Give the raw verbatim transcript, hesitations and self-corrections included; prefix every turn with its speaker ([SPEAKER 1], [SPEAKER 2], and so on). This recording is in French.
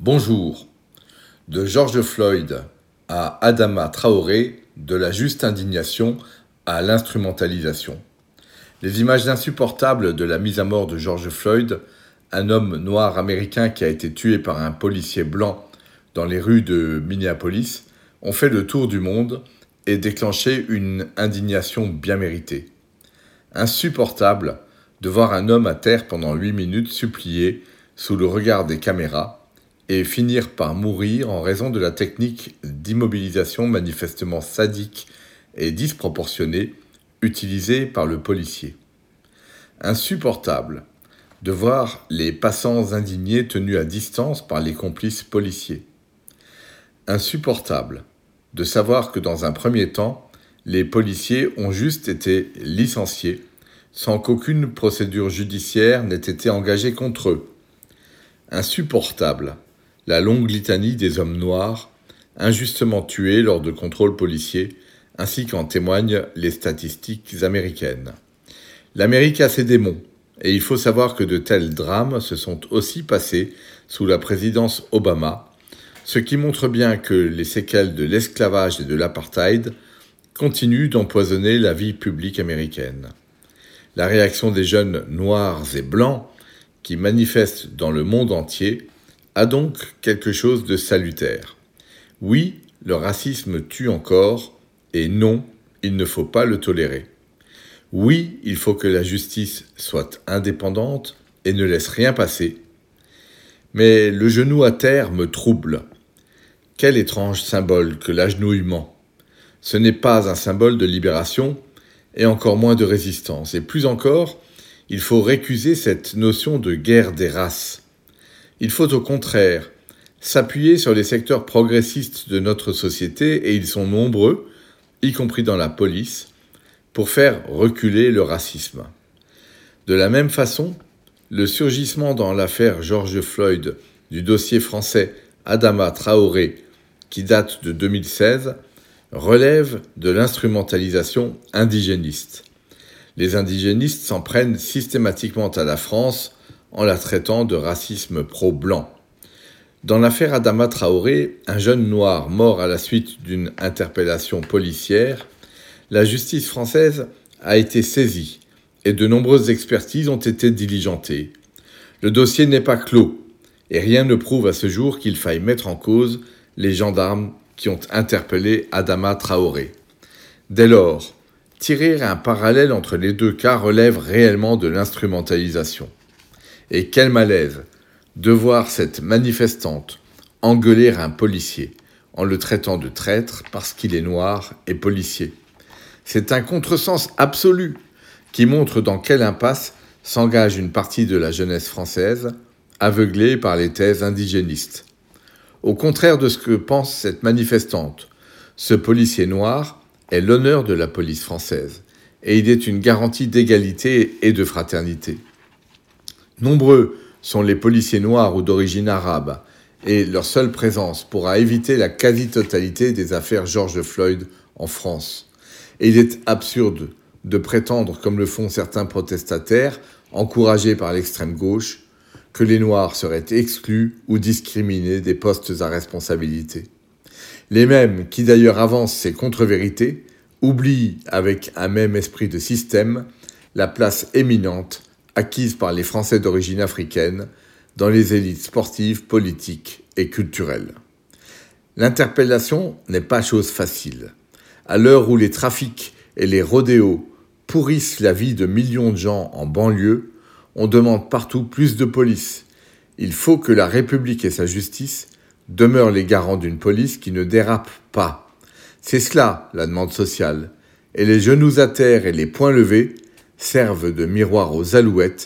[SPEAKER 1] Bonjour. De George Floyd à Adama Traoré, de la juste indignation à l'instrumentalisation. Les images insupportables de la mise à mort de George Floyd, un homme noir américain qui a été tué par un policier blanc dans les rues de Minneapolis, ont fait le tour du monde et déclenché une indignation bien méritée. Insupportable de voir un homme à terre pendant huit minutes supplier sous le regard des caméras et finir par mourir en raison de la technique d'immobilisation manifestement sadique et disproportionnée utilisée par le policier. Insupportable de voir les passants indignés tenus à distance par les complices policiers. Insupportable de savoir que dans un premier temps, les policiers ont juste été licenciés sans qu'aucune procédure judiciaire n'ait été engagée contre eux. Insupportable la longue litanie des hommes noirs injustement tués lors de contrôles policiers, ainsi qu'en témoignent les statistiques américaines. L'Amérique a ses démons, et il faut savoir que de tels drames se sont aussi passés sous la présidence Obama, ce qui montre bien que les séquelles de l'esclavage et de l'apartheid continuent d'empoisonner la vie publique américaine. La réaction des jeunes noirs et blancs qui manifestent dans le monde entier a donc quelque chose de salutaire. Oui, le racisme tue encore, et non, il ne faut pas le tolérer. Oui, il faut que la justice soit indépendante et ne laisse rien passer. Mais le genou à terre me trouble. Quel étrange symbole que l'agenouillement. Ce n'est pas un symbole de libération, et encore moins de résistance. Et plus encore, il faut récuser cette notion de guerre des races. Il faut au contraire s'appuyer sur les secteurs progressistes de notre société, et ils sont nombreux, y compris dans la police, pour faire reculer le racisme. De la même façon, le surgissement dans l'affaire George Floyd du dossier français Adama Traoré, qui date de deux mille seize, relève de l'instrumentalisation indigéniste. Les indigénistes s'en prennent systématiquement à la France en la traitant de racisme pro-blanc. Dans l'affaire Adama Traoré, un jeune noir mort à la suite d'une interpellation policière, la justice française a été saisie et de nombreuses expertises ont été diligentées. Le dossier n'est pas clos et rien ne prouve à ce jour qu'il faille mettre en cause les gendarmes qui ont interpellé Adama Traoré. Dès lors, tirer un parallèle entre les deux cas relève réellement de l'instrumentalisation. Et quel malaise de voir cette manifestante engueuler un policier en le traitant de traître parce qu'il est noir et policier. C'est un contresens absolu qui montre dans quelle impasse s'engage une partie de la jeunesse française, aveuglée par les thèses indigénistes. Au contraire de ce que pense cette manifestante, ce policier noir est l'honneur de la police française, et il est une garantie d'égalité et de fraternité. Nombreux sont les policiers noirs ou d'origine arabe, et leur seule présence pourra éviter la quasi-totalité des affaires George Floyd en France. Et il est absurde de prétendre, comme le font certains protestataires, encouragés par l'extrême gauche, que les Noirs seraient exclus ou discriminés des postes à responsabilité. Les mêmes qui d'ailleurs avancent ces contre-vérités oublient, avec un même esprit de système, la place éminente acquise par les Français d'origine africaine dans les élites sportives, politiques et culturelles. L'interpellation n'est pas chose facile. À l'heure où les trafics et les rodéos pourrissent la vie de millions de gens en banlieue, on demande partout plus de police. Il faut que la République et sa justice demeurent les garants d'une police qui ne dérape pas. C'est cela, la demande sociale. Et les genoux à terre et les poings levés servent de miroir aux alouettes